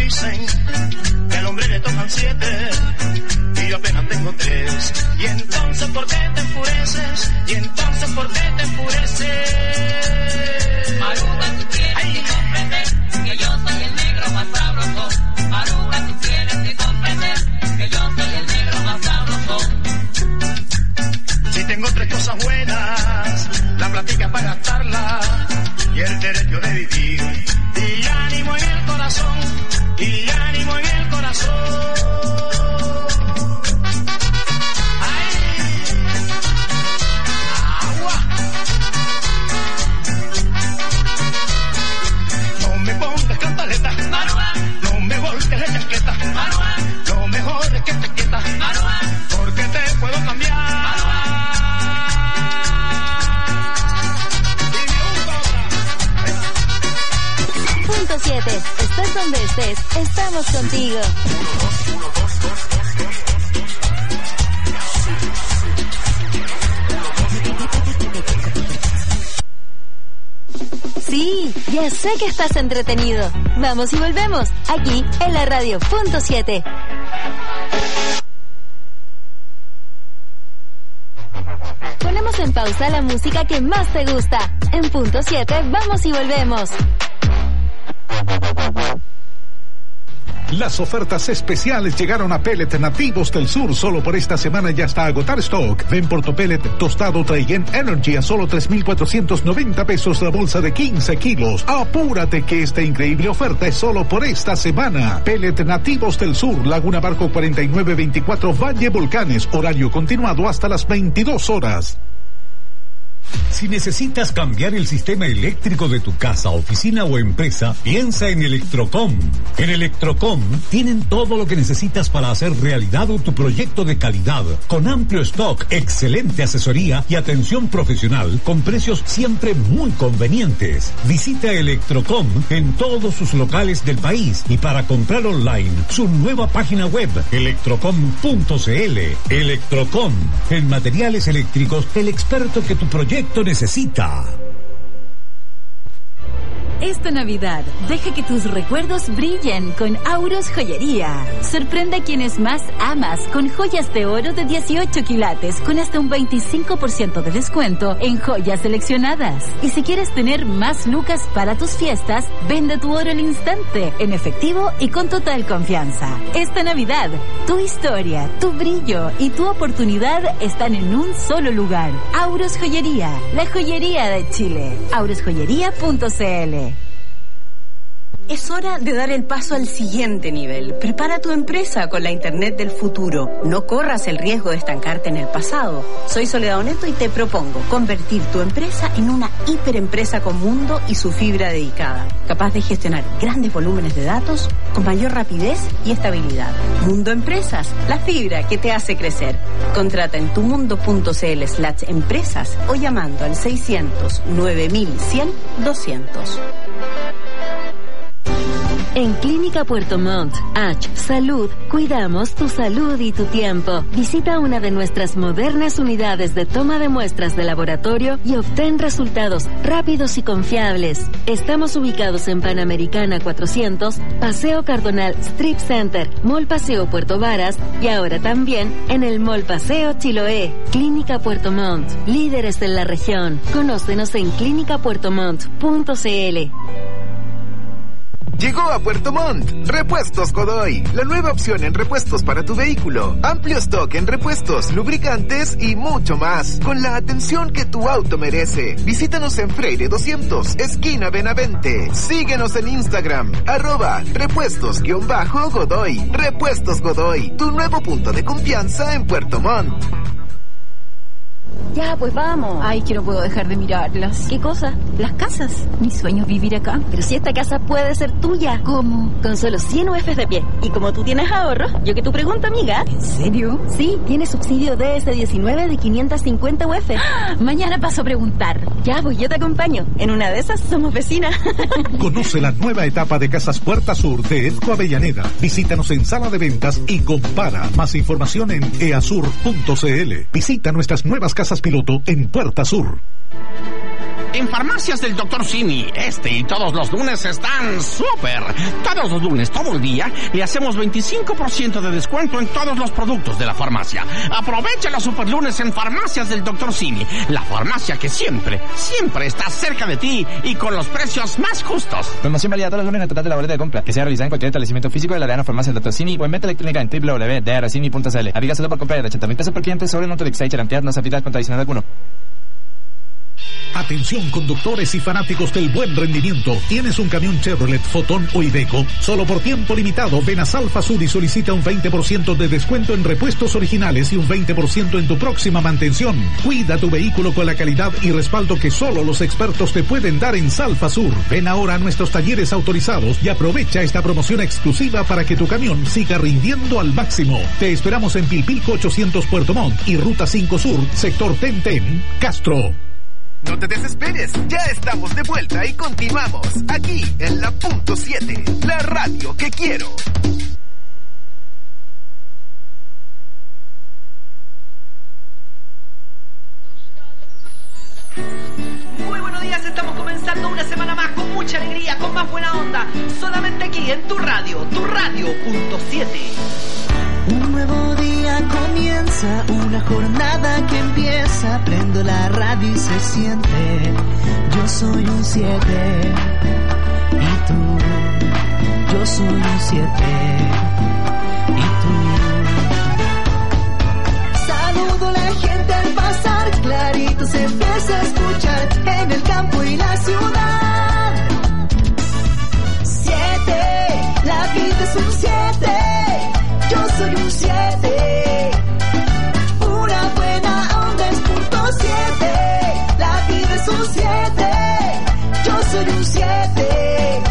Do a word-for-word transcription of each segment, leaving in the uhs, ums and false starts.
dicen que al hombre le tocan siete y yo apenas tengo tres. Y entonces ¿por qué te enfureces? Y entonces ¿por qué te enfureces? Aruba, tú tienes que comprender que yo soy el negro más sabroso. Aruba, tú tienes que comprender que yo soy el negro más sabroso. Si tengo tres cosas buenas, la platica para gastarla y el derecho de vivir. Y ánimo en el corazón, y ánimo en el corazón. Lo mejor es que te quietas, porque te puedo cambiar. Punto siete. Estés donde estés, estamos contigo. Sí, ya sé que estás entretenido. Vamos y volvemos, aquí en la radio Punto siete. Ponemos en pausa la música que más te gusta. En Punto siete, vamos y volvemos. Las ofertas especiales llegaron a Pellet Nativos del Sur. Solo por esta semana ya está a agotar stock. Ven por tu pellet tostado Trayen Energy a solo tres mil cuatrocientos noventa pesos la bolsa de quince kilos. Apúrate que esta increíble oferta es solo por esta semana. Pellet Nativos del Sur, Laguna Barco cuarenta y nueve veinticuatro Valle Volcanes. Horario continuado hasta las veintidós horas. Si necesitas cambiar el sistema eléctrico de tu casa, oficina o empresa, piensa en Electrocom. En Electrocom tienen todo lo que necesitas para hacer realidad tu proyecto de calidad, con amplio stock, excelente asesoría y atención profesional, con precios siempre muy convenientes. Visita Electrocom en todos sus locales del país y para comprar online, su nueva página web, electrocom punto cl. Electrocom, en materiales eléctricos, el experto que tu proyecto necesita. Esta Navidad, deja que tus recuerdos brillen con Auros Joyería. Sorprende a quienes más amas con joyas de oro de dieciocho quilates con hasta un veinticinco por ciento de descuento en joyas seleccionadas. Y si quieres tener más lucas para tus fiestas, vende tu oro al instante, en efectivo y con total confianza. Esta Navidad, tu historia, tu brillo y tu oportunidad están en un solo lugar. Auros Joyería, la joyería de Chile. auros joyería punto cl. Es hora de dar el paso al siguiente nivel. Prepara tu empresa con la Internet del futuro. No corras el riesgo de estancarte en el pasado. Soy Soledad Oneto y te propongo convertir tu empresa en una hiperempresa con mundo y su fibra dedicada, capaz de gestionar grandes volúmenes de datos con mayor rapidez y estabilidad. Mundo Empresas, la fibra que te hace crecer. Contrata en tumundo.cl slash empresas o llamando al seiscientos nueve mil cien doscientos. En Clínica Puerto Montt, H Salud, cuidamos tu salud y tu tiempo. Visita una de nuestras modernas unidades de toma de muestras de laboratorio y obtén resultados rápidos y confiables. Estamos ubicados en Panamericana cuatrocientos, Paseo Cardonal Strip Center, Mall Paseo Puerto Varas y ahora también en el Mall Paseo Chiloé. Clínica Puerto Montt, líderes en la región. Conócenos en clínica puerto montt punto cl. Llegó a Puerto Montt Repuestos Godoy, la nueva opción en repuestos para tu vehículo. Amplio stock en repuestos, lubricantes y mucho más, con la atención que tu auto merece. Visítanos en Freire doscientos, esquina Benavente. Síguenos en Instagram, arroba repuestos-godoy. Repuestos Godoy, tu nuevo punto de confianza en Puerto Montt. Ya, pues vamos. Ay, que no puedo dejar de mirarlas. ¿Qué cosa? Las casas. Mi sueño es vivir acá. Pero si esta casa puede ser tuya. ¿Cómo? Con solo cien U Fs de pie. Y como tú tienes ahorros, yo que tu pregunta, amiga. ¿En serio? Sí, tiene subsidio D S diecinueve de quinientos cincuenta U F. ¡Ah! Mañana paso a preguntar. Ya, pues yo te acompaño. En una de esas somos vecinas. Conoce la nueva etapa de Casas Puerta Sur de Edco Avellaneda. Visítanos en sala de ventas y compara. Más información en easur punto cl. Visita nuestras nuevas casas piloto en Puerta Sur. En Farmacias del doctor Simi, este y todos los lunes están súper. Todos los lunes, todo el día, le hacemos veinticinco por ciento de descuento en todos los productos de la farmacia. Aprovecha los super lunes en Farmacias del doctor Simi, la farmacia que siempre, siempre está cerca de ti y con los precios más justos. Promoción válida todos los lunes en total de la boleta de compra, que sea realizada en cualquier establecimiento físico de la Arena Farmacia del doctor Simi o en venta electrónica en doble u doble u doble u punto d r cini punto c l. Avígaselo por compra de ochenta mil pesos por cliente sobre Nutrix y Charantear no se aplica contra adicional alguno. Atención conductores y fanáticos del buen rendimiento. ¿Tienes un camión Chevrolet, Fotón o Iveco? Solo por tiempo limitado, ven a Salfa Sur y solicita un veinte por ciento de descuento en repuestos originales y un veinte por ciento en tu próxima mantención. Cuida tu vehículo con la calidad y respaldo que solo los expertos te pueden dar en Salfa Sur. Ven ahora a nuestros talleres autorizados y aprovecha esta promoción exclusiva para que tu camión siga rindiendo al máximo. Te esperamos en Pilpilco ochocientos Puerto Montt y Ruta cinco Sur, sector Tenten, Castro. No te desesperes, ya estamos de vuelta y continuamos aquí en la punto siete, la radio que quiero. Muy buenos días, estamos comenzando una semana más con mucha alegría, con más buena onda, solamente aquí en tu radio, tu radio punto siete. Un nuevo día comienza, una jornada que empieza, prendo la radio y se siente, yo soy un siete, y tú, yo soy un siete, y tú. Saludo a la gente al pasar, clarito se empieza a escuchar, en el campo y la ciudad. Siete, la vida es un siete. Yo soy un siete, una buena onda es punto siete, la vida es un siete, yo soy un siete,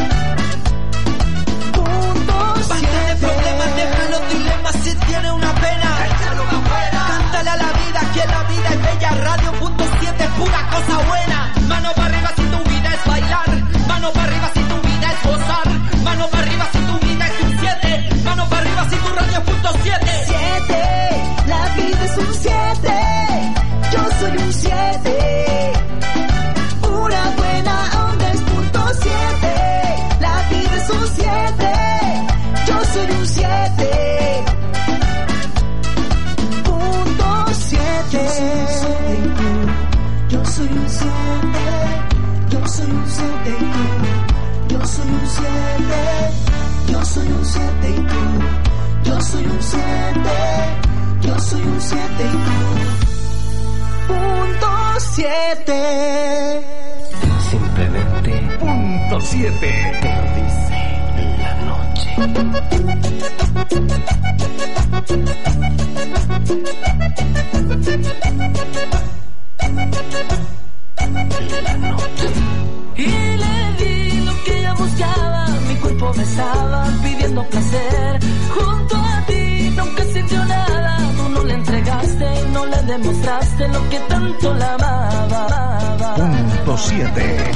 punto siete. Basta de problemas, deja los dilemas, si tiene una pena, échalo para afuera. Cántale a la vida, que la vida es bella, radio punto siete, pura cosa buena. Mano para arriba si tu vida es bailar, mano para arriba si tu vida es gozar, mano para arriba si tu vida es un siete, mano para arriba si tu radio punto siete. Siete, la vida es un siete, yo soy un siete, una buena onda es punto siete, la vida es un siete, yo soy un siete, punto siete. Yo soy un siete, yo soy un siete y tú, yo soy un siete, yo soy un siete y tú. Yo soy un siete, yo soy un siete y tú, punto siete. Simplemente punto siete. Te lo dice la noche. La noche. Y le di lo que ella buscaba, mi cuerpo me estaba pidiendo placer. Junto a ti nunca sintió nada, tú no le entregaste, no le demostraste lo que tanto la amaba. Punto siete.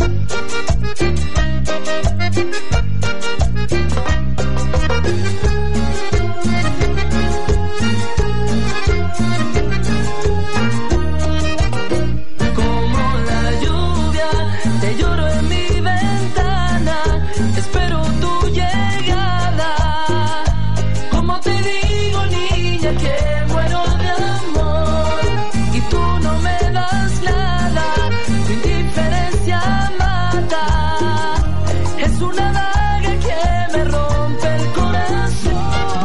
Que muero de amor y tú no me das nada, tu indiferencia mata, es una daga que me rompe el corazón.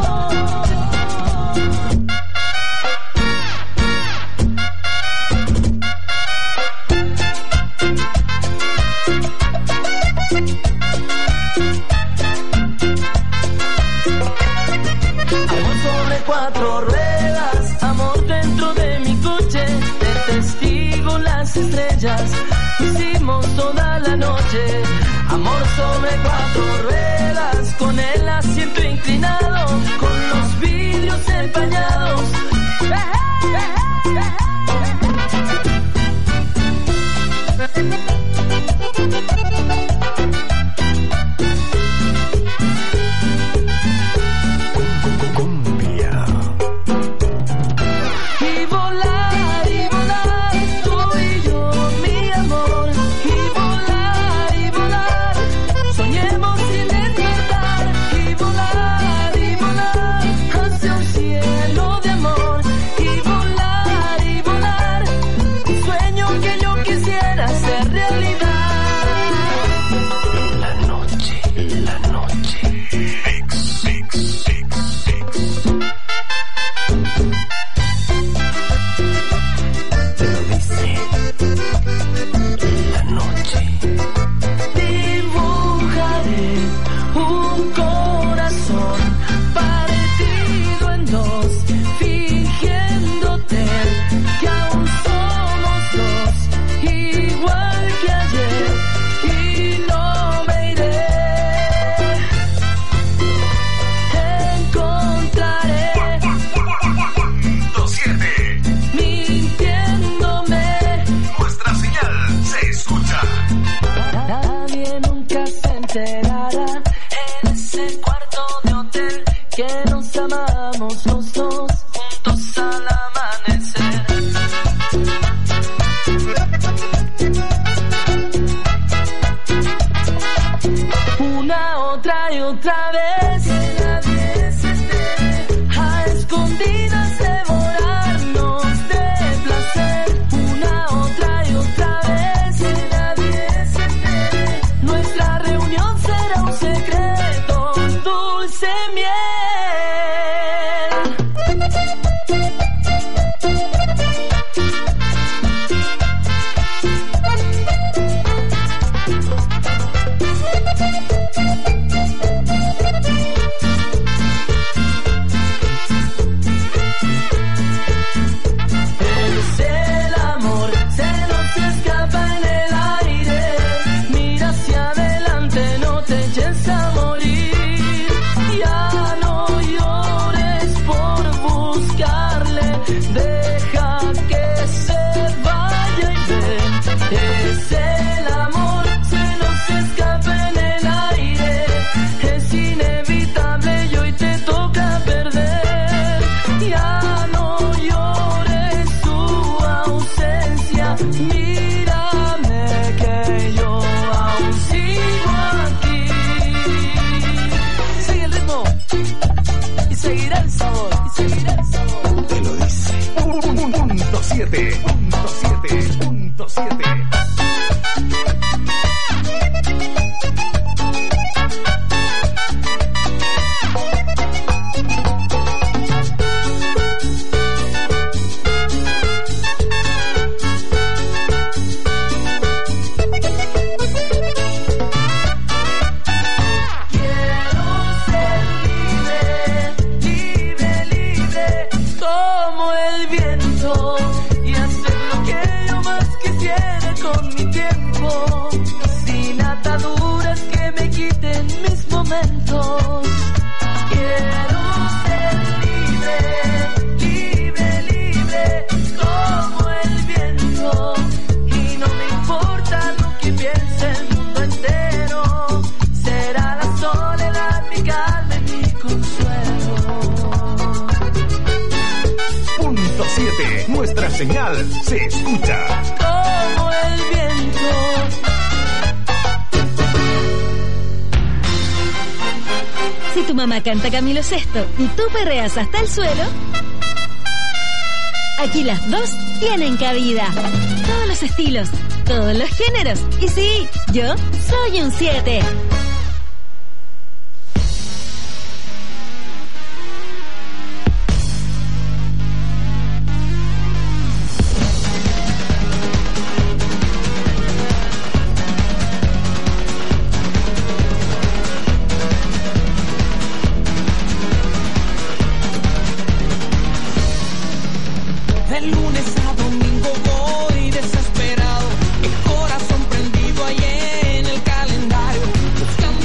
Amor sobre cuatro ruedas, amor dentro de mi coche, de testigo las estrellas, hicimos toda la noche. Amor sobre cuatro ruedas, con el asiento inclinado, con los vidrios empañados. Y volar, y volar, tú y yo, mi amor. ser realidad. La noche, la noche. Mix, mix, mix, mix. Te lo dice la noche. Dibujaré un corazón partido en dos, fingiéndote que aún somos dos, igual que ayer, y no me iré. Encontraré Punto siete. mintiéndome. Nuestra señal se escucha. Nadie nunca se enterará en ese cuarto de hotel que nos amamos los dos juntos al amanecer. Una, otra y otra vez, que nadie se entere, a escondidas devorarnos de placer. Una, otra y otra vez, que nadie se entere, nuestra reunión será un secreto, dulce miel. Es el amor, se nos escapa en el aire. Mira hacia adelante, no te eches a morir. Ya no llores por buscarle, deja que se vaya y ven. Es el amor, se nos escapa en el aire. Es inevitable y hoy te toca perder. Ya no llores su ausencia, mírame que yo aún sigo aquí. Sigue el ritmo y seguirá el sabor, y seguirá el sabor. Te lo dice. Punto siete. Punto siete. Punto siete. Quiero ser libre, libre, libre, como el viento, y hacer lo que yo más quisiera con mi tiempo, sin ataduras que me quiten mis momentos. Quiero ser libre, libre, libre, como el viento, y no me importa lo que piense el mundo entero. Será la soledad mi calma y mi consuelo. Punto siete. Nuestra señal se escucha. Como el viento. Si tu mamá canta Camilo Sesto y tú perreas hasta el suelo, aquí las dos tienen cabida. Todos los estilos, todos los géneros. Y sí, yo soy un siete. De lunes a domingo voy desesperado, el corazón prendido ahí en el calendario, buscando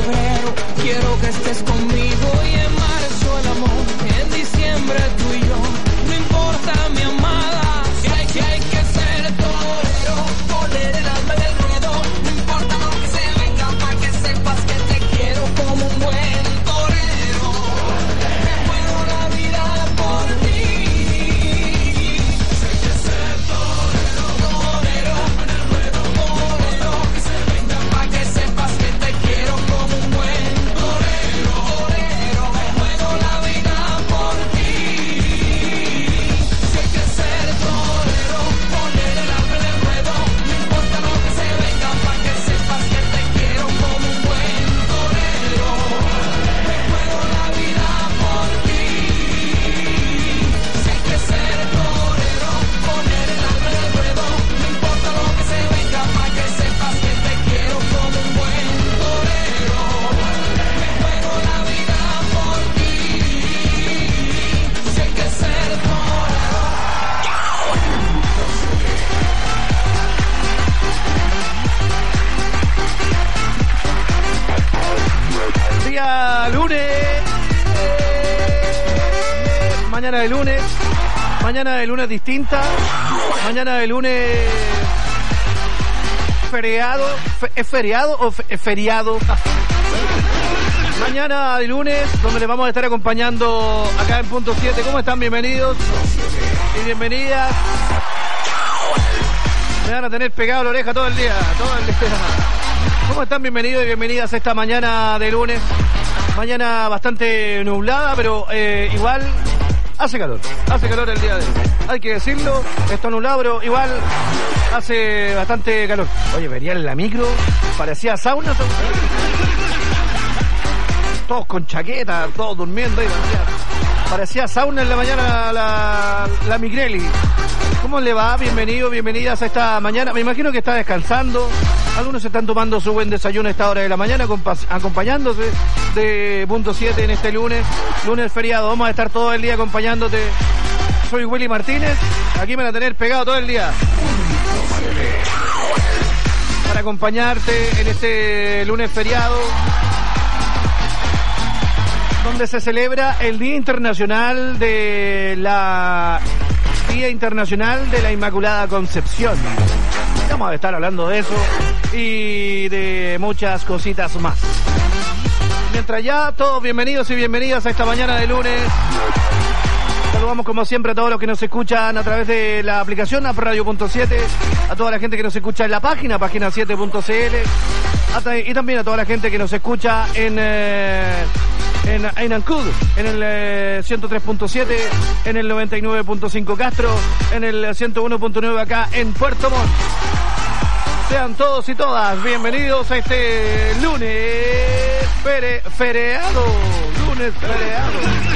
febrero quiero que estés conmigo y en marzo el amor, en diciembre tú y yo. No importa mi amada, si hay que hay que ser torero, poner el alma en el ruedo. No importa lo que se venga, para que sepas que te quiero como un buen torero. Me juego la vida por ti. Si hay que ser torero, torero, en el ruedo, torero, que se venga, para que sepas que te quiero como un buen torero, torero. Me juego la vida por ti. Si hay que ser torero, poner el alma en el ruedo. No importa lo que se venga, para que sepas que te quiero como un buen torero. Me juego la vida por ti. Si hay que ser torero, poner el alma en el ruedo. No importa lo que se venga, para que sepas que te quiero como un buen torero. Me juego la vida por ti. Si hay que ser torero. Día lunes, mañana de lunes, mañana de lunes distinta, mañana de lunes feriado, fe- ¿es feriado o fe- es feriado? Mañana de lunes, donde les vamos a estar acompañando acá en Punto siete. ¿Cómo están? Bienvenidos y bienvenidas. Me van a tener pegado la oreja todo el día, todo el día. ¿Cómo están? Bienvenidos y bienvenidas a esta mañana de lunes. Mañana bastante nublada, pero eh, igual hace calor. Hace calor el día de hoy. Hay que decirlo, está nublado, pero igual hace bastante calor. Oye, venía en la micro, parecía sauna. Todos con chaqueta, todos durmiendo. Y parecía, parecía sauna en la mañana la, la, la Migrelli. ¿Cómo le va? Bienvenido, bienvenidas a esta mañana. Me imagino que está descansando. Algunos están tomando su buen desayuno a esta hora de la mañana, compa- acompañándose de Punto siete en este lunes, lunes feriado. Vamos a estar todo el día acompañándote. Soy Willy Martínez. Aquí me van a tener pegado todo el día para acompañarte en este lunes feriado, donde se celebra el Día Internacional de la Día Internacional de la Inmaculada Concepción. Vamos a estar hablando de eso y de muchas cositas más. Mientras ya, todos bienvenidos y bienvenidas a esta mañana de lunes. Saludamos como siempre a todos los que nos escuchan a través de la aplicación App Radio punto siete, a toda la gente que nos escucha en la página, página siete punto c l, y también a toda la gente que nos escucha en... Eh, En, en Ancud, en el eh, ciento tres punto siete, en el noventa y nueve punto cinco Castro, en el ciento uno punto nueve acá en Puerto Montt. Sean todos y todas bienvenidos a este lunes fere, feriado. Lunes feriado.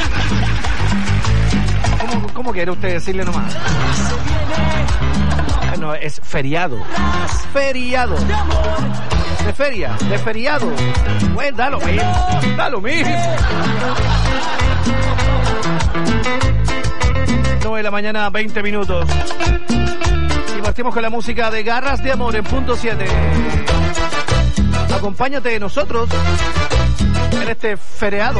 ¿Cómo, cómo quiere usted decirle nomás? No, es feriado. Feriado. De feria, de feriado. Bueno, da lo mismo, da lo mismo. nueve de la mañana, veinte minutos. Y partimos con la música de Garras de Amor en Punto siete. Acompáñate de nosotros en este feriado.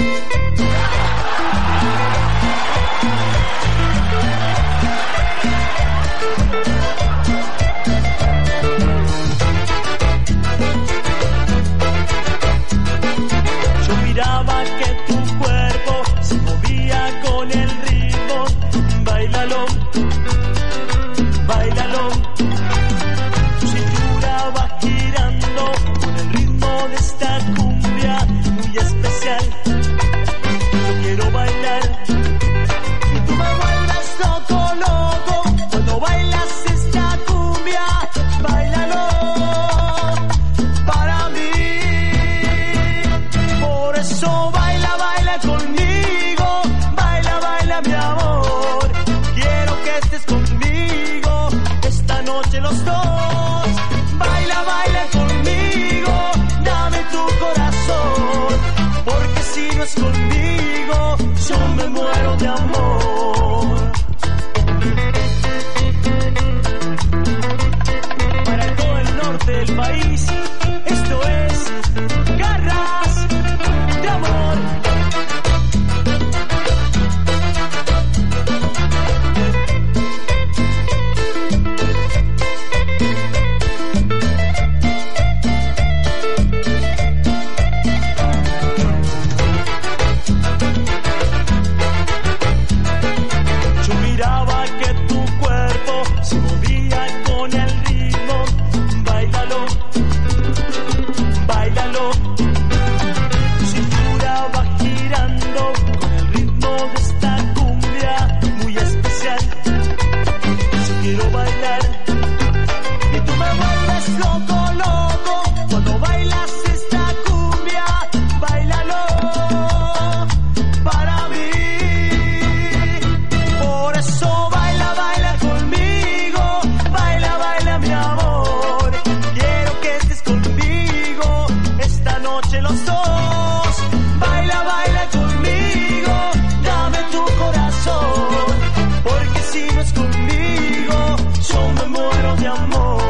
Miraba que tu cuerpo se movía con el ritmo. Báilalo, báilalo. Tu cintura va girando con el ritmo de esta cumbia muy especial. Yo quiero bailar y tú me vuelves loco, loco cuando bailas esta cumbia. Báilalo para mí. Por eso baila, baila conmigo, baila, baila mi amor. Quiero que estés conmigo esta noche los dos. Baila, baila conmigo, dame tu corazón. Porque si no es conmigo, yo me muero de amor. Para todo el norte del país, esto es Garra los dos. Baila, baila conmigo, dame tu corazón, porque si no es conmigo, yo me muero de amor.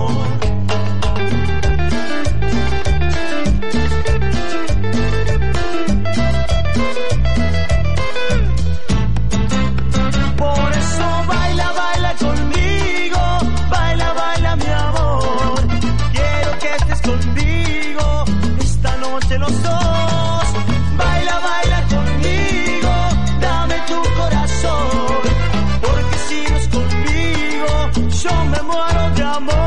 Por eso baila, baila conmigo, baila, baila mi amor. Quiero que estés conmigo esta noche los dos. Baila, baila conmigo, dame tu corazón, porque si no es conmigo, yo me muero de amor.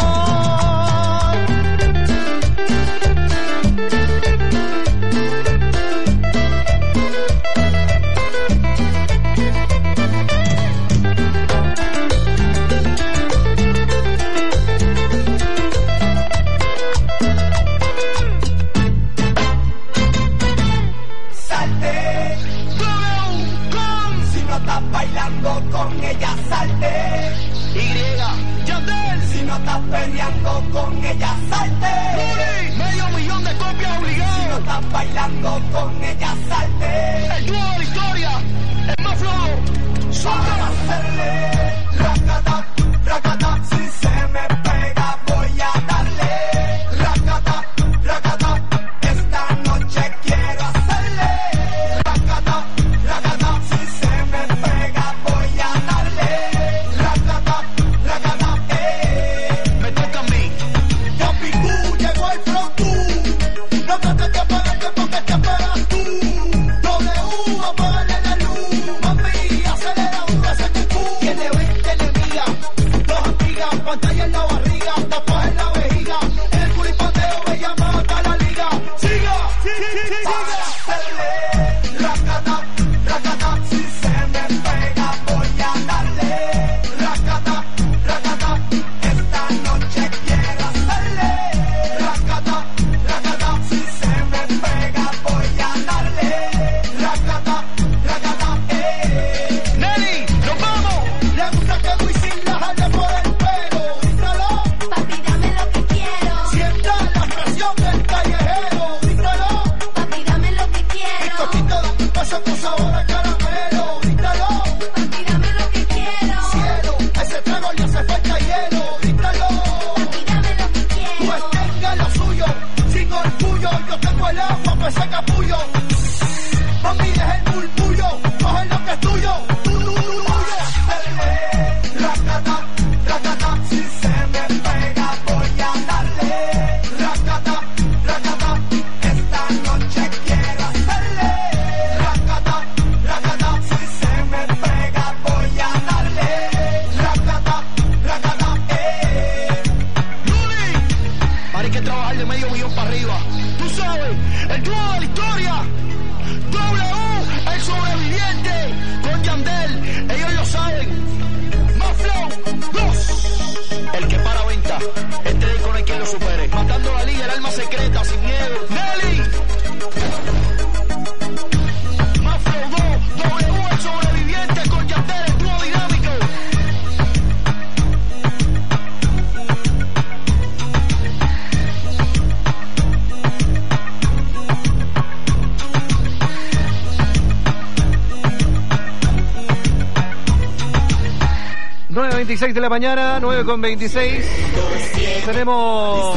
Salte, si no estás bailando con ella, salte. Y, Yandel, si no estás peleando con ella, salte. Luli, medio millón de copias obligadas. Si no estás bailando con ella, salte. El dúo de la historia, el más flojo. Suelta. Hacerle racata, racata, si se me pega voy a darle. Racata, racata, esta noche quiero hacerle. Racata, racata, si se me pega voy a darle. Racata, racata, eh. Me toca a mí. Capicú, llegó el pronto. No te te apagas, que porque te apagas tú. W, apágale la luz. Mami, acelera un cucú. Tiene veinte enemigas, dos amigas, pantalla en la barriga, tapas en la vejiga. El culipateo me llama hasta la liga. Siga, siga, hacerle racata, racata, si se me pega voy a darle. Racata, racata, esta noche quiero hacerle. Racata, racata, si se me pega voy a darle. Racata, racata, eh. Nelly, nos vamos. Le gusta que Wisin la jale por el pelo. Dígalo, Papi, dame lo que quiero. sienta la presión del callejero. Dígalo, Papi, dame lo que quiero. bizcochito de paso con sabor a caramelo. Dígalo, Papi, dame lo que quiero. cielo, a ese trago le hace falta hielo. Dígalo, Papi, dame lo que quiero. pues tenga lo suyo, sin orgullo. Yo tengo el agua, pues ese capullo. Mami, deja el murmullo, coge lo que es tuyo. Tu, tu, tu, tuyo. Hacerle racata, racata, si se me pega voy a darle. Racata, racata, esta noche quiero hacerle. Racata, racata, si se me pega voy a darle. Racata, racata, eh. Luli, hay que trabajar de medio millón para arriba. Tú sabes, el dúo de la historia. W, el sobreviviente, con Yandel, ellos lo saben. Más flow, dos. El que para venta, este con el que lo supere. Matando la liga, el alma secreta, sin miedo. Nelly. Más flow, dos. W, el sobreviviente, con Yandel, el dúo dinámico. nueve veintiséis de la mañana, nueve con veintiséis. Tenemos...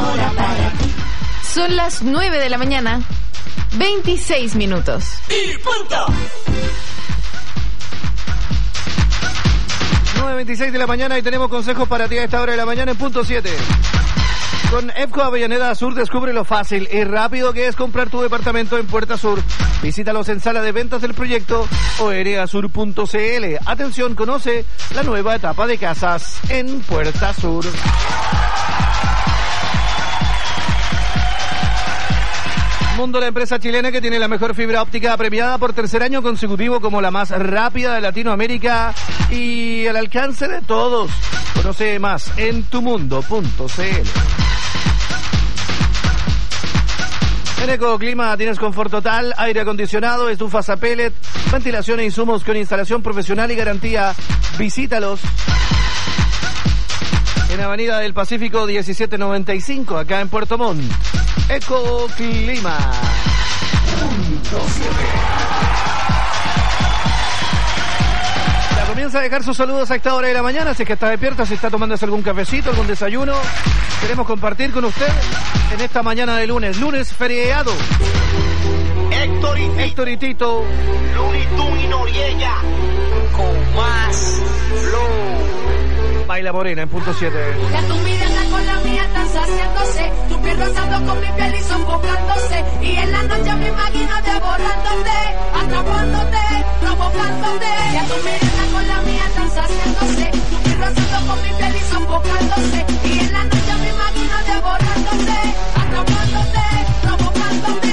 Son las nueve de la mañana, veintiséis minutos. Y punto. nueve veintiséis de la mañana y tenemos consejos para ti a esta hora de la mañana en punto siete. Con EPCO Avellaneda Sur descubre lo fácil y rápido que es comprar tu departamento en Puerta Sur. Visítalos en sala de ventas del proyecto o ereasur punto cl. Atención, conoce la nueva etapa de casas en Puerta Sur. Mundo, la empresa chilena que tiene la mejor fibra óptica, premiada por tercer año consecutivo como la más rápida de Latinoamérica y al alcance de todos. Conoce más en tumundo punto cl. En Ecoclima tienes confort total, aire acondicionado, estufas a pellet, ventilación e insumos con instalación profesional y garantía. Visítalos en Avenida del Pacífico diecisiete noventa y cinco, acá en Puerto Montt. Ecoclima. Ya comienza a dejar sus saludos a esta hora de la mañana, si es que está despierta, si está tomándose algún cafecito, algún desayuno. Queremos compartir con usted en esta mañana de lunes, lunes feriado. Héctor y, Héctor y Tito, Looney Tunes y Noriega, con más flow. Baila Morena en punto siete. Ya tu mirada con la mía están saciándose, tu piel rozando con mi piel y sofocándose, y en la noche me imagino devorándote, atrapándote, provocándote. Ya tu mirada con la mía están saciándose, tu piel rozando con mi piel y sofocándose, y en la noche me imagino devorándote, atrapándote, provocándote.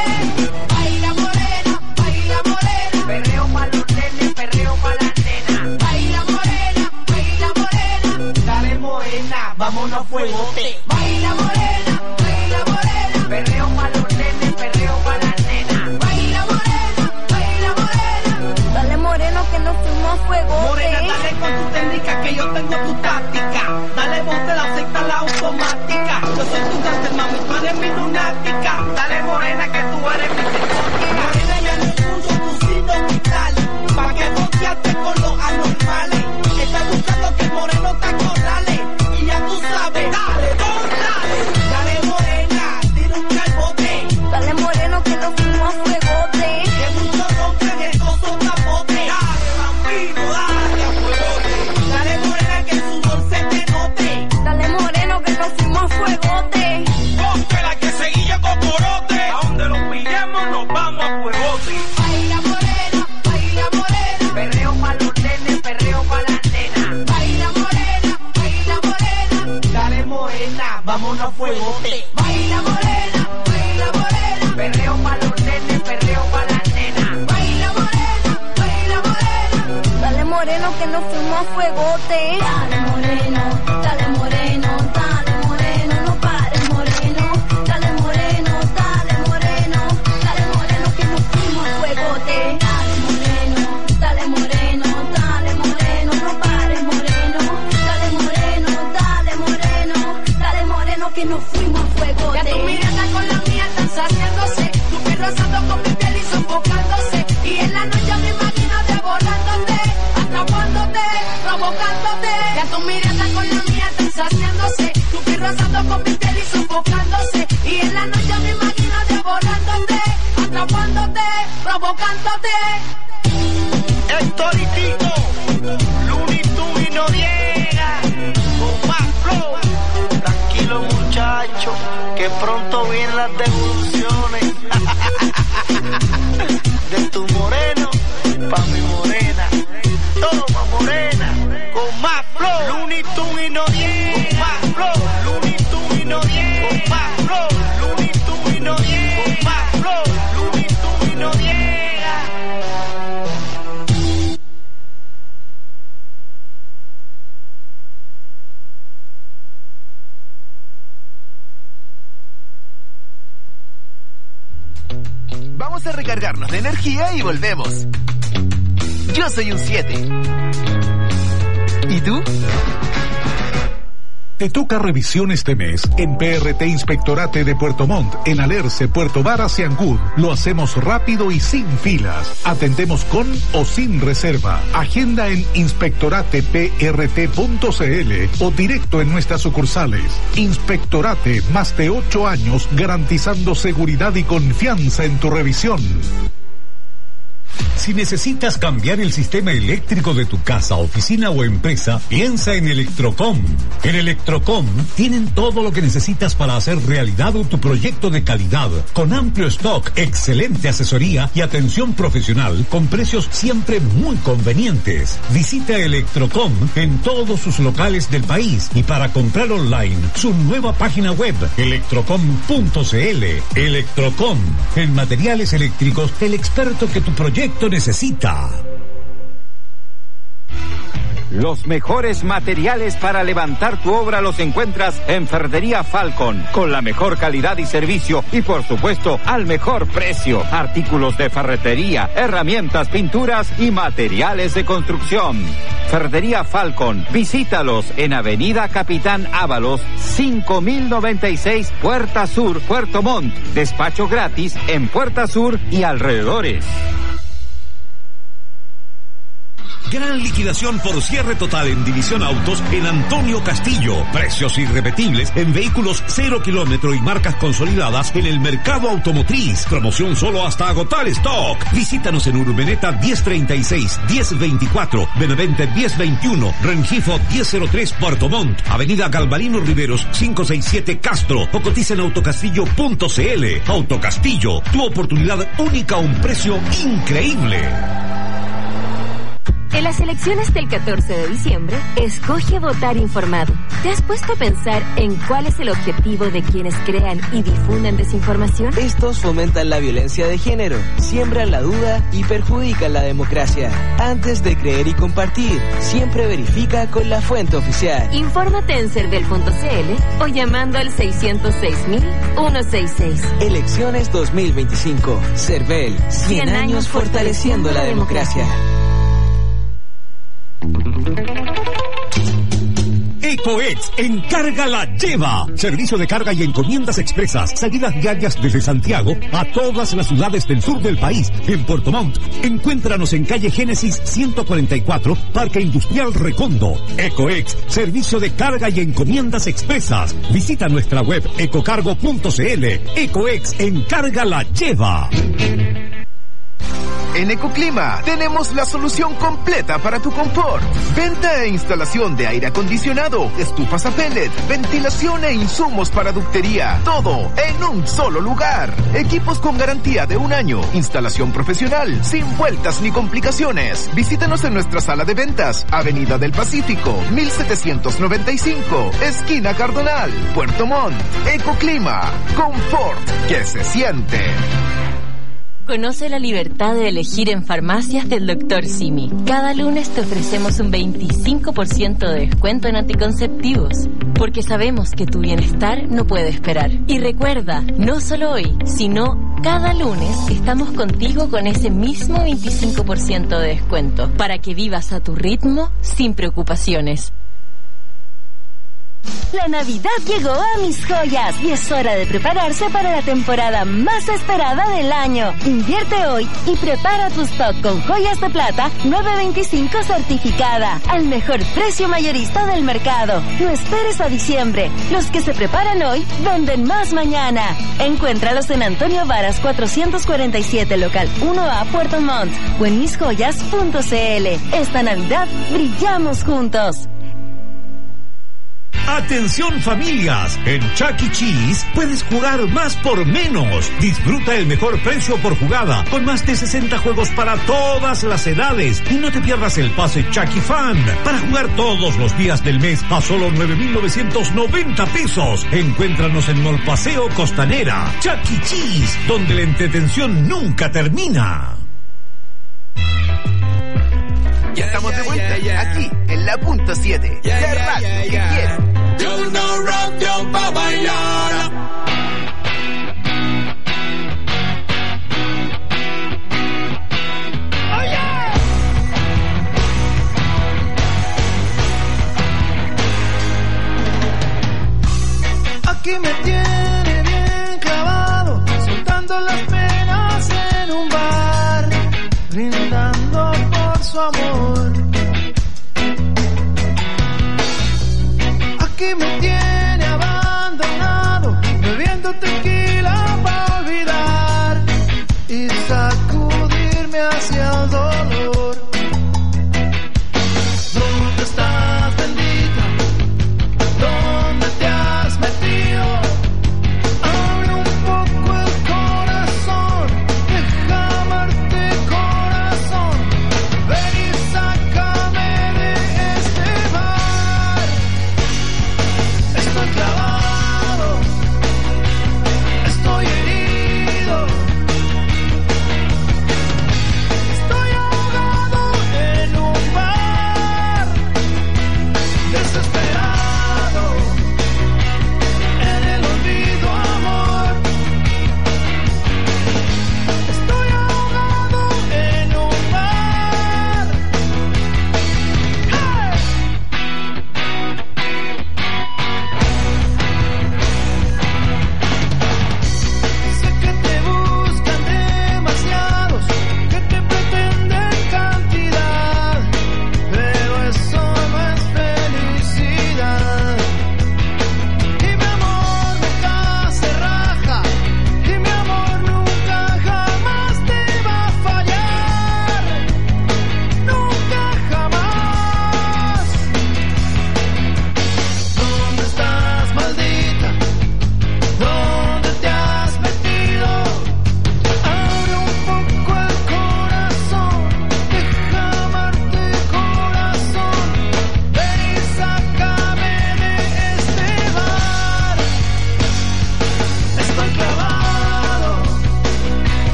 Baila morena, baila morena, perreo pa' los nenes, perreo pa' las nenas. Baila morena, baila morena, Dale morena, vámonos a fuegote. baila morena, baila morena, Perreo pa' los nenes, perreo pa' las nenas. baila morena, baila morena. Dale moreno que nos fuimos a fuego. Morena, dale con tu técnica que yo tengo tu táctica. Dale bote, la acepta la automática. Yo soy tu cárcel, mami, tú eres mi lunática. Dale morena que tú eres mi psicótica. Morena, ya no escucho tu signo vital, pa' que boteaste con los anormales. Estás buscando que el moreno te acorrale, y ya tú sabes, dale, don, dale. Dale morena, tira un calbote. Dale moreno que nos fuimos a fuegote. Que mucho rompen el coso tapote. Dale, bambino, dale a fuegote. Dale morena que el sudor se te note. Dale moreno que nos fuimos a fuegote. Cógela que seguilla cocorote. A donde los pillemos nos vamos a fuegote. Baila morena, baila morena, Perreo pa' los nenes, perreo pa' las nenas. baila morena, baila morena, Dale morena, vámonos a fuegote. baila morena, baila morena, Perreo pa' los nenes, perreo pa' las nenas. baila morena, baila morena. Dale moreno que nos fuimos a fuegote. Dale moreno, dale moreno, dale moreno, no pares moreno. Dale moreno, dale moreno, dale moreno que nos fuimos a fuegote. Dale moreno, dale moreno, dale moreno, no pares moreno. Dale moreno, dale moreno, dale moreno que nos fuimos a fuegote. Ya tu mirada con la mía están saciándose, tu piel rozando con mi piel y sofocándose, y en la noche me imagino devorándote, atrapándote, provocándote. Ya tu mirada con la mía están saciándose, tu piel rozando con mi piel y sofocándose, y en la noche me imagino devorándote, atrapándote, provocándote. Héctor y Tito, Looney Tunes y Noriega, con más flow. Tranquilo muchacho, que pronto vienen las devoluciones. De tu moreno pa' mi morena. Toma morena, con más flow. Looney Tunes y Noriega, con más flow. Looney Tunes y Noriega, con más flow. Looney Tunes y Noriega, con más flow. Looney Tunes y Noriega. Vamos a recargarnos de energía y volvemos. Yo soy un siete. ¿Y tú? Te toca revisión este mes en P R T Inspectorate de Puerto Montt, en Alerce, Puerto Varas y Ancud. Lo hacemos rápido y sin filas. Atendemos con o sin reserva. Agenda en inspectorate p r t punto c l o directo en nuestras sucursales. Inspectorate, más de ocho años garantizando seguridad y confianza en tu revisión. Si necesitas cambiar el sistema eléctrico de tu casa, oficina o empresa, piensa en Electrocom. En Electrocom tienen todo lo que necesitas para hacer realidad tu proyecto de calidad, con amplio stock, excelente asesoría y atención profesional, con precios siempre muy convenientes. Visita Electrocom en todos sus locales del país y para comprar online, su nueva página web, electrocom punto c l. Electrocom, en materiales eléctricos, el experto que tu proyecto necesita. Los mejores materiales para levantar tu obra los encuentras en Ferretería Falcon, con la mejor calidad y servicio y por supuesto al mejor precio. Artículos de ferretería, herramientas, pinturas y materiales de construcción. Ferretería Falcon, visítalos en Avenida Capitán Ábalos, cinco mil noventa y seis, Puerta Sur, Puerto Montt. Despacho gratis en Puerta Sur y alrededores. Gran liquidación por cierre total en División Autos en Antonio Castillo. Precios irrepetibles en vehículos cero kilómetro y marcas consolidadas en el mercado automotriz. Promoción solo hasta agotar stock. Visítanos en Urbeneta diez treinta y seis, diez veinticuatro, Benavente diez veintiuno, Rengifo diez cero tres, Puerto Montt, Avenida Galvarino Riveros quinientos sesenta y siete, Castro, o cotiza en autocastillo punto c l. Autocastillo, tu oportunidad única a un precio increíble. En las elecciones del catorce de diciembre, escoge votar informado. ¿Te has puesto a pensar en cuál es el objetivo de quienes crean y difunden desinformación? Estos fomentan la violencia de género, siembran la duda y perjudican la democracia. Antes de creer y compartir, siempre verifica con la fuente oficial. Infórmate en cervel punto c l o llamando al seiscientos seis mil ciento sesenta y seis. Elecciones dos mil veinticinco. Cervel, cien años fortaleciendo la democracia. EcoEx Encarga la Lleva. Servicio de carga y encomiendas expresas. Salidas diarias desde Santiago a todas las ciudades del sur del país. En Puerto Montt, encuéntranos en calle Génesis ciento cuarenta y cuatro, Parque Industrial Recondo. EcoEx, servicio de carga y encomiendas expresas. Visita nuestra web ecocargo punto c l. EcoEx Encarga la Lleva. En Ecoclima tenemos la solución completa para tu confort. Venta e instalación de aire acondicionado, estufas a pellet, ventilación e insumos para ductería. Todo en un solo lugar. Equipos con garantía de un año. Instalación profesional, sin vueltas ni complicaciones. Visítanos en nuestra sala de ventas, Avenida del Pacífico, mil setecientos noventa y cinco, esquina Cardonal, Puerto Montt. Ecoclima, confort que se siente. Conoce la libertad de elegir en farmacias del doctor Simi. Cada lunes te ofrecemos un veinticinco por ciento de descuento en anticonceptivos, porque sabemos que tu bienestar no puede esperar. Y recuerda, no solo hoy, sino cada lunes estamos contigo con ese mismo veinticinco por ciento de descuento, para que vivas a tu ritmo sin preocupaciones. La Navidad llegó a Mis Joyas y es hora de prepararse para la temporada más esperada del año. Invierte hoy y prepara tu stock con joyas de plata nueve veinticinco certificada al mejor precio mayorista del mercado. No esperes a diciembre. Los que se preparan hoy venden más mañana. Encuéntralos en Antonio Varas cuatrocientos cuarenta y siete, local uno A, Puerto Montt, o en mis joyas punto c l. Esta Navidad brillamos juntos. Atención familias, en Chuck E. Cheese puedes jugar más por menos. Disfruta el mejor precio por jugada, con más de sesenta juegos para todas las edades. Y no te pierdas el pase Chucky Fan, para jugar todos los días del mes a solo nueve mil novecientos noventa pesos. Encuéntranos en Mall Paseo Costanera. Chuck E. Cheese, donde la entretención nunca termina. Ya estamos de vuelta, aquí, en la punto siete. Yeah, Ya yeah, radio yeah, que yeah. quieres. Yo no rock yo pa' bailar. Aquí me tiene bien clavado, soltando las penas en un bar, brindando por su amor. Aquí me tiene abandonado,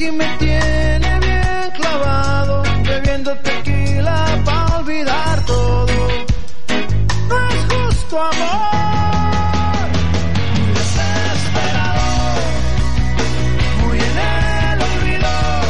aquí me tiene bien clavado, bebiendo tequila para olvidar todo. No es justo, amor, muy desesperado, muy en el olvido.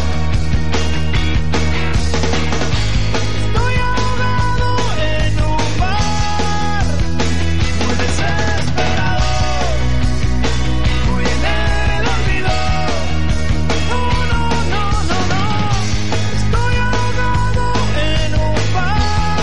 Estoy ahogado en un bar, muy desesperado, muy en el olvido. No, no, no, no, no. Estoy ahogado en un bar.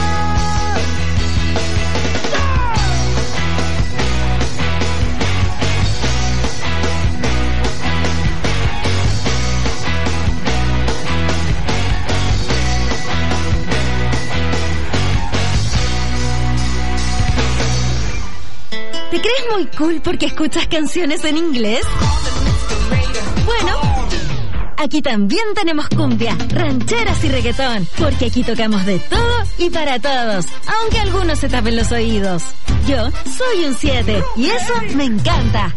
¿Te crees muy cool porque escuchas canciones en inglés? Bueno, aquí también tenemos cumbia, rancheras y reggaetón, porque aquí tocamos de todo y para todos, aunque algunos se tapen los oídos. Yo soy un siete y eso me encanta.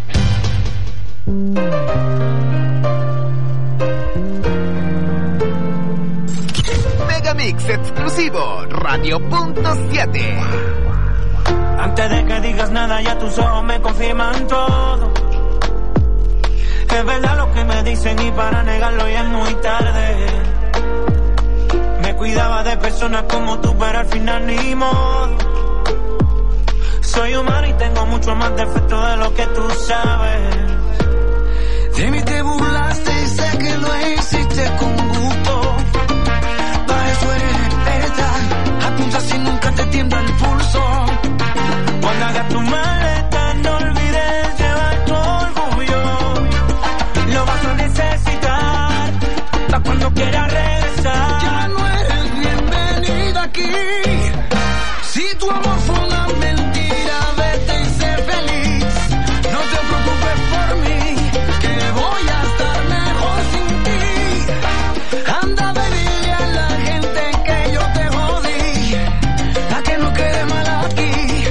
Megamix exclusivo, Radio Punto siete. Antes de que digas nada, ya tus ojos me confirman todo. Es verdad lo que me dicen y para negarlo ya es muy tarde. Me cuidaba de personas como tú, pero al final ni modo. Soy humano y tengo mucho más defectos de lo que tú sabes. De mí te burlaste y sé que lo hiciste con gusto. Para eso eres experta, apunta si nunca te tiembla el pulso. Cuando hagas tu maleta, no olvides llevar tu orgullo. Lo vas a necesitar pa' cuando quieras regresar. Ya no eres bienvenida aquí. Si tu amor fue una mentira, vete y sé feliz. No te preocupes por mí, que voy a estar mejor sin ti. Anda, baby, dile a la gente que yo te jodí, a que no quede mal aquí.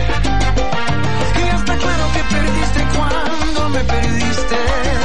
Cuando me perdiste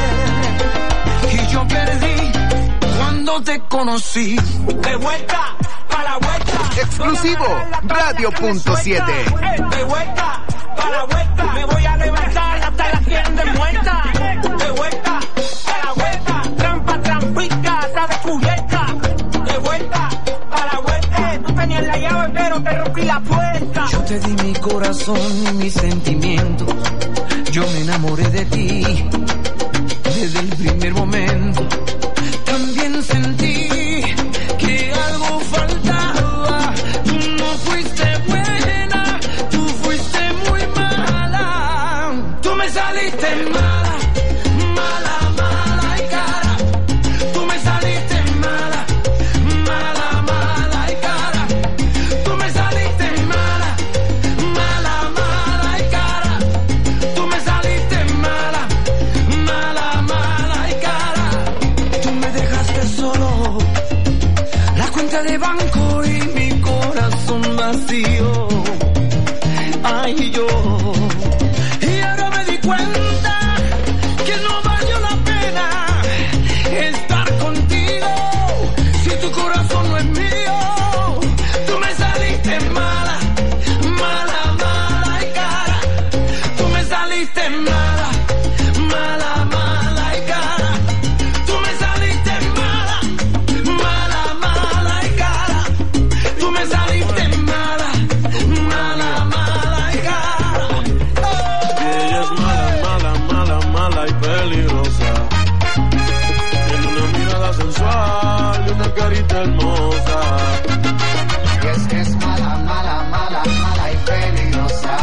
y yo perdí cuando te conocí. De vuelta para la vuelta. Exclusivo, Radio Punto siete. De vuelta para la vuelta. Me voy a levantar hasta las cien de muerta. De vuelta para la vuelta. Trampa, trampica, está descubierta. De vuelta para la vuelta. Tú tenías la llave pero te rompí la puerta. Yo te di mi corazón y mis sentimientos. Yo me enamoré de ti desde el primer momento. También sentí que algo faltaba. Tú no fuiste buena, tú fuiste muy mala. Tú me saliste mala, mala, mala y cara. Tú me saliste mala, mala, mala y cara. Tú me saliste mala, mala, mala y cara. Tú me saliste mala, mala, mala y cara. Tú me dejaste solo, la cuenta de banco y mi corazón vacío. Ay, yo. Y ahora me di cuenta que no valió la pena estar contigo si tu corazón no es mío. Tú me saliste mala, mala, mala y cara. Tú me saliste mala, mala, mala y cara. Tú me saliste mala, mala, mala y cara. Tú me saliste mala, mala, mala y cara. Oh. Ella es mala, mala, mala, mala y peligrosa. Tiene una mirada sensual y una carita hermosa. Y es que es mala, mala, mala, mala y peligrosa.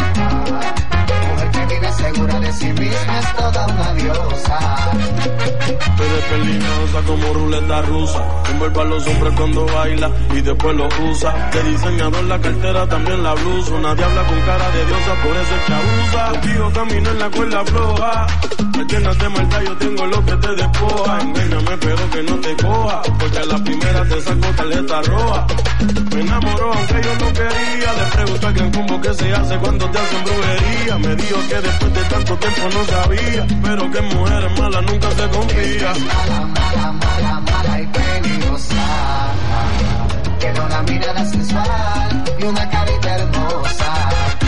Mujer que vive segura de sí misma es toda una diosa. Pero es peligrosa como ruleta rusa. Envuelve a los hombres cuando baila y después lo usa. De diseñador la cartera, también la blusa. Una diabla con cara de diosa, por eso es chabusa. Contigo camino en la cuerda floja. Me llenas de maldad, yo tengo lo que te despoja. Engáñame pero que no te coja, porque a la primera te saco tarjeta roja. Me enamoró aunque yo no quería. Le pregunté a quien como que se hace cuando te hacen brujería. Me dijo que después de tanto tiempo no sabía, pero que mujeres malas nunca se confía. Mala, mala, mala, mala y peligrosa. Tiene una mirada sensual y una carita hermosa.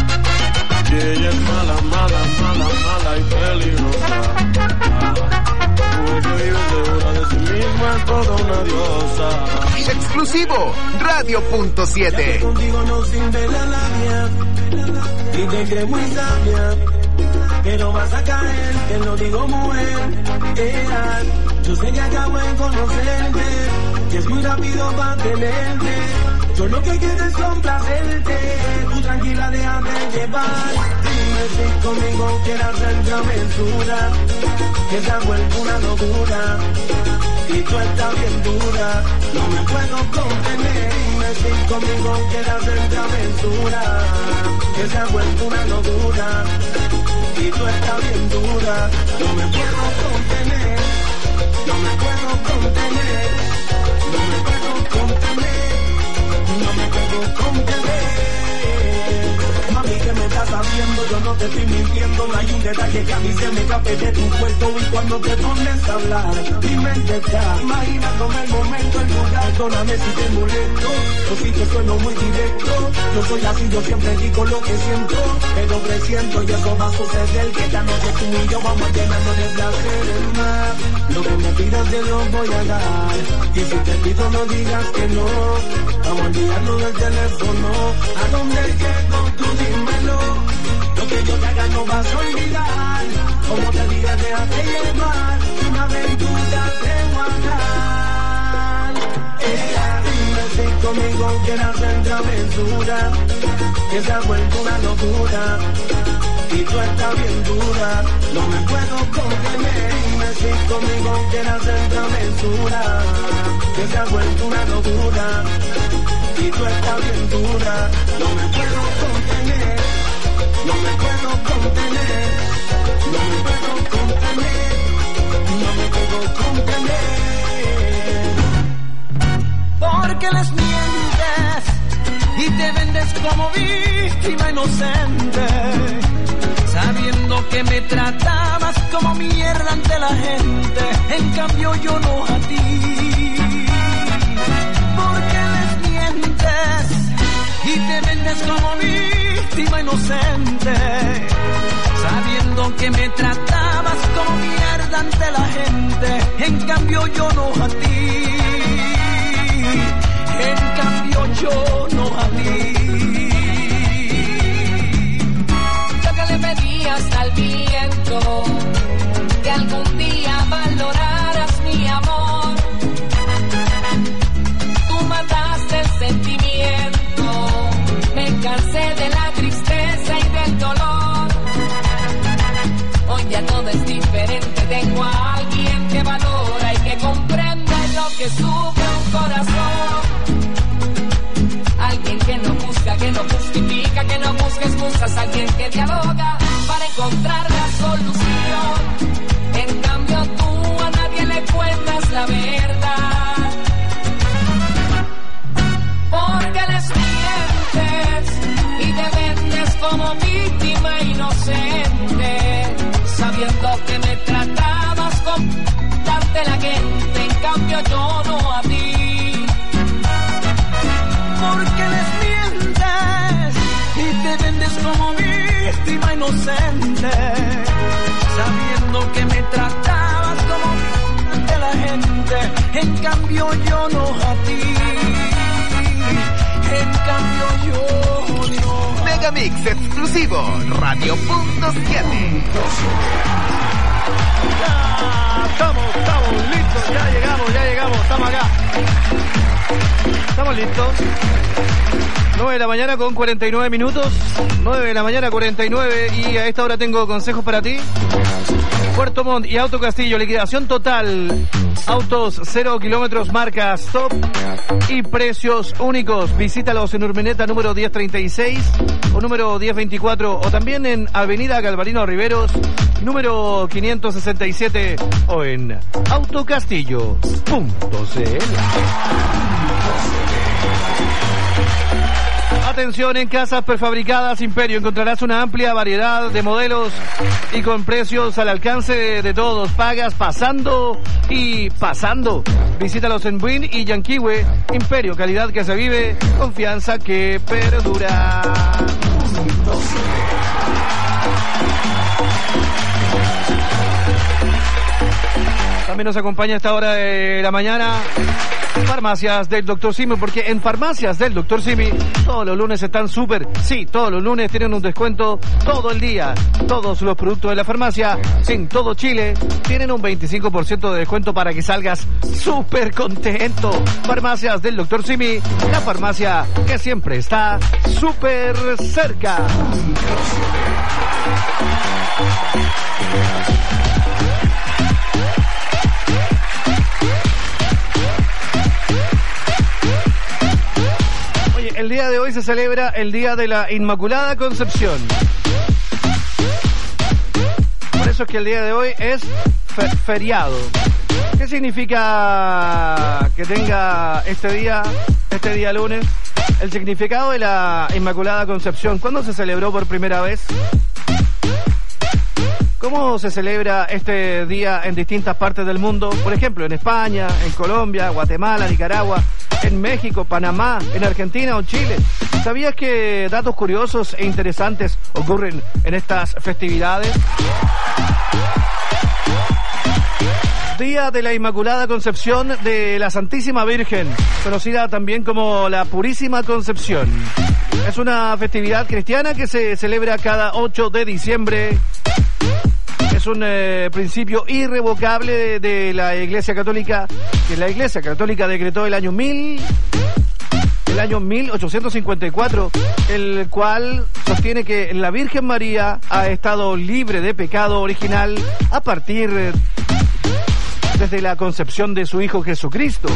Y ella es mala, mala, mala, mala y peligrosa. Porque vive segura de sí misma, es toda una diosa. Exclusivo, Radio punto siete. Contigo no sirve la labia y te crees muy sabia, pero vas a caer, te lo digo mujer. Era, yo sé que acabo de conocerte, que es muy rápido para tenerte. Yo lo que quiero es complacerte, tú tranquila déjate llevar. Dime si conmigo quieres hacer travesura, que se ha vuelto una locura y tú estás bien dura, no me puedo contener. Dime si conmigo quieres hacer travesura, que se ha vuelto una locura y tú estás bien dura, no me puedo contener, no me puedo contener, no me puedo contener, no me puedo contener. Mami, ¿qué me estás haciendo? Yo no te estoy mintiendo, no hay un detalle que a mí se me escape de tu cuerpo. Y cuando te pones a hablar, mi mente está imaginándome el momento, el lugar. Perdóname si te molesto, yo sí que sueno muy directo. Yo soy así, yo siempre digo lo que siento, pero presiento y eso va a suceder, que esta noche tú y yo vamos a llenarnos de placer el mar. Lo que me pidas te lo voy a dar, y si te pido no digas que no. Vamos a olvidarnos del teléfono, ¿a dónde llego? Tú dímelo, lo que yo te haga no vas a olvidar. Como te diga, déjate llevar, una aventura te voy a dar. Ella, dime si conmigo quieres hacer travesura, que se ha vuelto una locura y tú estás bien dura, no me puedo contener. Dime si conmigo quieres hacer travesura, que se ha vuelto una locura y tú estás bien dura, no me puedo contener, no me puedo contener, no me puedo contener, no me puedo contener. Porque les mientes y te vendes como víctima inocente, sabiendo que me tratabas como mierda ante la gente, en cambio yo no a ti. Porque les mientes y te vendes como víctima inocente, sabiendo que me tratabas como mierda ante la gente, en cambio yo no a ti. En cambio yo no a ti. Yo que le pedías al viento que algún día valoraras mi amor, tú mataste el sentimiento, me cansé de la tristeza y del dolor. Hoy ya todo es diferente, tengo a alguien que valora y que comprende lo que sufre un corazón. Alguien que no busca, que no justifica, que no busca excusas, alguien que dialoga para encontrar la solución. En cambio tú a nadie le cuentas la verdad, porque les mientes y te vendes como víctima inocente, sabiendo que me tratabas con ante la gente, en cambio yo no a ti. Porque les mientes y te vendes como víctima inocente, sabiendo que me tratabas como ante la gente, en cambio yo no a ti. En cambio yo no. Megamix exclusivo, Radio punto siete. Ya estamos, estamos listos, ya llegamos, ya llegamos, estamos acá. Estamos listos. nueve de la mañana con cuarenta y nueve minutos. nueve de la mañana cuarenta y nueve y a esta hora tengo consejos para ti. Puerto Montt y Auto Castillo, liquidación total. Autos cero kilómetros marca Stop y precios únicos. Visítalos en Urmeneta número diez treinta y seis o número diez veinticuatro o también en Avenida Galvarino Riveros número quinientos sesenta y siete o en autocastillo punto c l. Atención, en Casas Prefabricadas Imperio encontrarás una amplia variedad de modelos y con precios al alcance de, de todos. Pagas pasando y pasando. Visítalos en Buin y Yanquihue. Imperio, calidad que se vive, confianza que perdura. También nos acompaña a esta hora de la mañana Farmacias del doctor Simi, porque en Farmacias del doctor Simi todos los lunes están súper, sí, todos los lunes tienen un descuento todo el día. Todos los productos de la farmacia en todo Chile tienen un veinticinco por ciento de descuento para que salgas súper contento. Farmacias del doctor Simi, la farmacia que siempre está súper cerca. El día de hoy se celebra el Día de la Inmaculada Concepción. Por eso es que el día de hoy es fe- feriado. ¿Qué significa que tenga este día, este día lunes? El significado de la Inmaculada Concepción. ¿Cuándo se celebró por primera vez? ¿Cómo se celebra este día en distintas partes del mundo? Por ejemplo, en España, en Colombia, Guatemala, Nicaragua, en México, Panamá, en Argentina o Chile. ¿Sabías que datos curiosos e interesantes ocurren en estas festividades? Día de la Inmaculada Concepción de la Santísima Virgen, conocida también como la Purísima Concepción. Es una festividad cristiana que se celebra cada ocho de diciembre. Es un eh, principio irrevocable de, de la Iglesia Católica, que la Iglesia Católica decretó el año mil, el año mil ochocientos cincuenta y cuatro, el cual sostiene que la Virgen María ha estado libre de pecado original a partir eh, desde la concepción de su Hijo Jesucristo,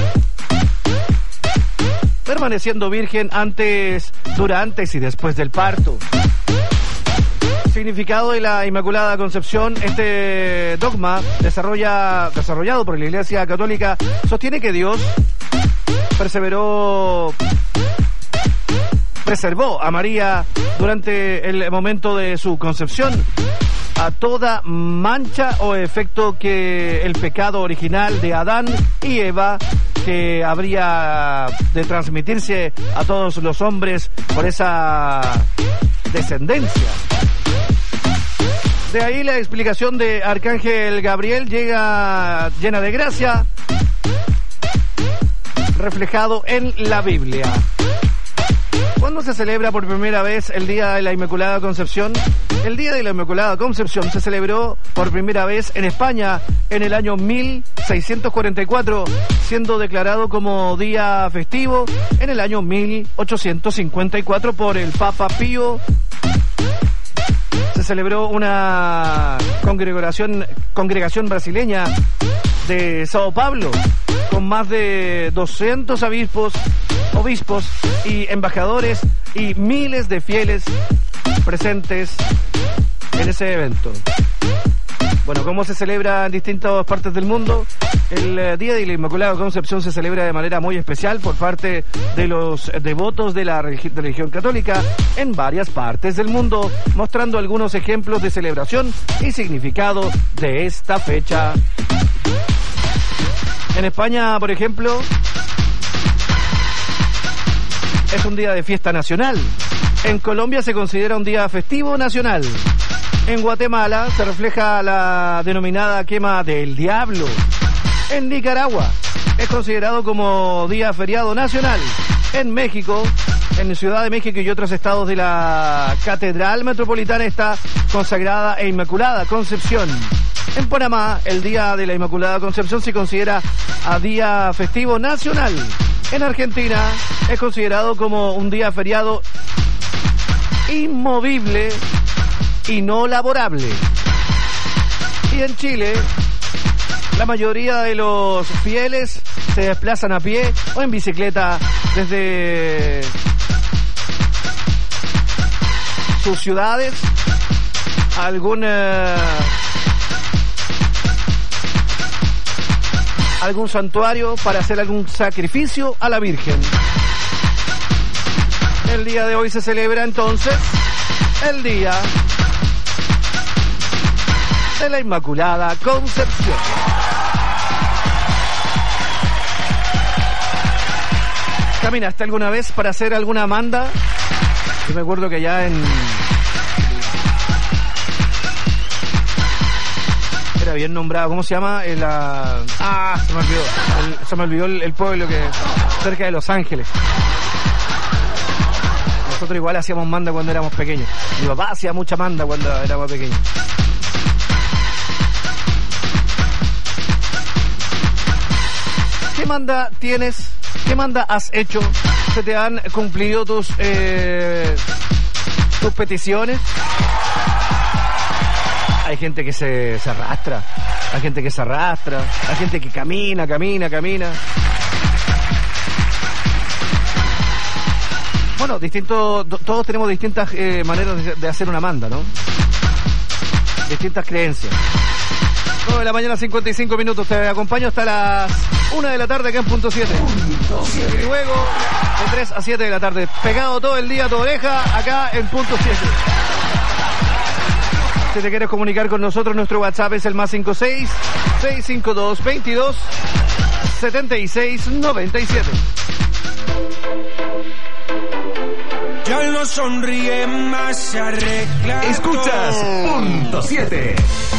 permaneciendo virgen antes, durante y después del parto. Significado de la Inmaculada Concepción. Este dogma desarrolla, desarrollado por la Iglesia Católica sostiene que Dios perseveró, preservó a María durante el momento de su concepción a toda mancha o efecto que el pecado original de Adán y Eva, que habría de transmitirse a todos los hombres por esa descendencia. De ahí la explicación de Arcángel Gabriel llega llena de gracia, reflejado en la Biblia. ¿Cuándo se celebra por primera vez el Día de la Inmaculada Concepción? El Día de la Inmaculada Concepción se celebró por primera vez en España en el año mil seiscientos cuarenta y cuatro, siendo declarado como día festivo en el año mil ochocientos cincuenta y cuatro por el Papa Pío. Se celebró una congregación, congregación brasileña de Sao Paulo con más de doscientos obispos, obispos y embajadores y miles de fieles presentes en ese evento. Bueno, ¿cómo se celebra en distintas partes del mundo? El eh, Día de la Inmaculada Concepción se celebra de manera muy especial por parte de los devotos de la religi- religión católica en varias partes del mundo, mostrando algunos ejemplos de celebración y significado de esta fecha. En España, por ejemplo, es un día de fiesta nacional. En Colombia se considera un día festivo nacional. En Guatemala se refleja la denominada quema del diablo. En Nicaragua es considerado como día feriado nacional. En México, en Ciudad de México y otros estados de la Catedral Metropolitana está consagrada e Inmaculada Concepción. En Panamá, el Día de la Inmaculada Concepción se considera a día festivo nacional. En Argentina es considerado como un día feriado inmovible y no laborable. Y en Chile, la mayoría de los fieles se desplazan a pie o en bicicleta desde sus ciudades a algún eh, algún santuario para hacer algún sacrificio a la Virgen. el día de hoy se celebra entonces el Día de la Inmaculada Concepción. ¿Caminaste alguna vez para hacer alguna manda? Yo me acuerdo que ya en... Era bien nombrado, ¿cómo se llama? El, uh... Ah, se me olvidó. El, se me olvidó el, el pueblo que cerca de Los Ángeles. Nosotros igual hacíamos manda cuando éramos pequeños. Mi papá hacía mucha manda cuando éramos pequeños. ¿Qué manda tienes? ¿Qué manda has hecho? ¿Se te han cumplido tus eh, tus peticiones? Hay gente que se, se arrastra, hay gente que se arrastra, hay gente que camina, camina, camina. Bueno, distinto, todos tenemos distintas eh, maneras de, de hacer una manda, ¿no? Distintas creencias. nueve de la mañana, cincuenta y cinco minutos. Te acompaño hasta las una de la tarde acá en Punto siete. Y luego, de tres a siete de la tarde. Pegado todo el día a tu oreja acá en Punto siete. Si te quieres comunicar con nosotros, nuestro WhatsApp es el más cinco seis, seis cinco dos, veintidós, setenta y seis, noventa y siete. Ya no sonríe más, se arregla. Escuchas Punto siete.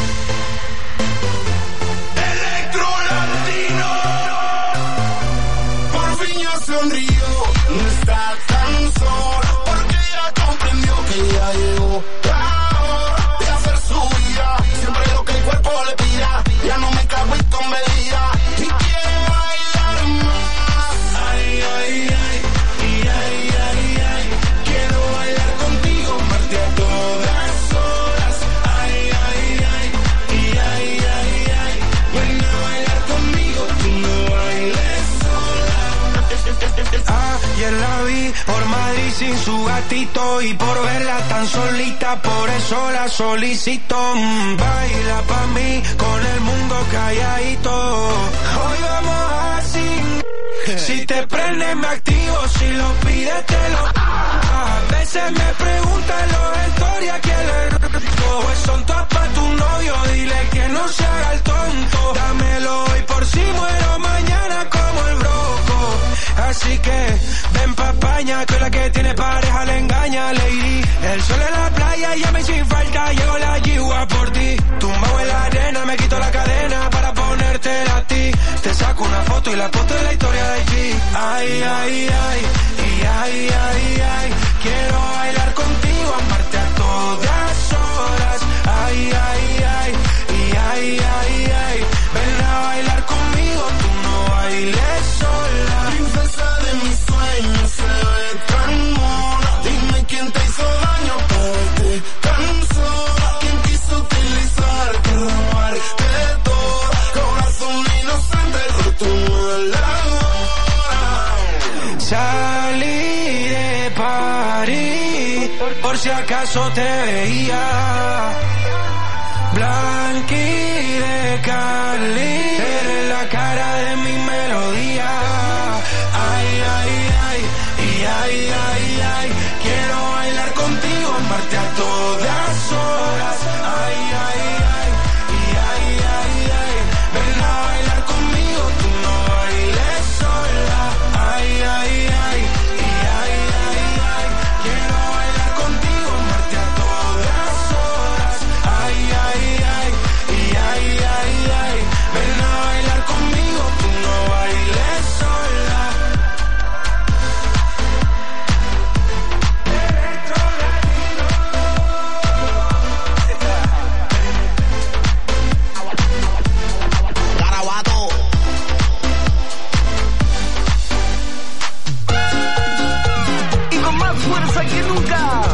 Sonrío, no está tan solo, porque ya comprendió que ya llegó la hora de hacer su vida, siempre lo que el cuerpo le pida, ya no me cago en con medida, y quiero bailar más, ay, ay, ay, y ay, ay, ay, quiero bailar contigo, amarte a todas horas, ay, ay, ay, y ay, ay, ay, ven a bailar conmigo, tú no bailes sola. Ayer la vi por Madrid sin su gatito y por verla tan solita, por eso la solicito. Mm, baila pa' mí con el mundo calladito. Hoy vamos así. Si te prende me activo, si lo pides te lo. A veces me preguntan los historias quién le rico. Pues son todas pa' tu novio, dile que no se haga el tonto. Dámelo hoy por si muero mañana como el broco. Así que ven pa' España, tú la que tiene pareja le engaña, lady. El sol en la playa, llame sin falta, llegó la yigua por ti. Tumbado en la arena, me quito la cadena para ponértela a ti. Te saco una foto y la foto de la historia de allí. Ay, ay, ay, y ay, ay, ay, quiero bailar contigo, amarte a todas horas. Ay, ay, ay, y ay, ay, ay, ven a bailar conmigo, tú no bailes sola. Princesa de mis sueños, se ve tan mona. Dime quién te hizo daño para verte tan sola. ¿Quién quiso utilizarte, robarte todo? Corazón inocente, roto la hora. Salí de París, por si acaso te veía. Blanqui de Cali, eres la cara de mi melodía. Ay, ay, ay, y ay, ay, ay, quiero bailar contigo, amarte a todas horas. Ay, ay, ay, y ay, ay, ay, ven a bailar conmigo, tú no bailes sola. Ay, ay, ay, y ay, ay, ay, quiero bailar contigo, amarte a todas horas. Ay, ay, ay, y ay, ay, ay, ven a bailar conmigo, tú no bailes sola. Garabato. Y con más fuerza que nunca,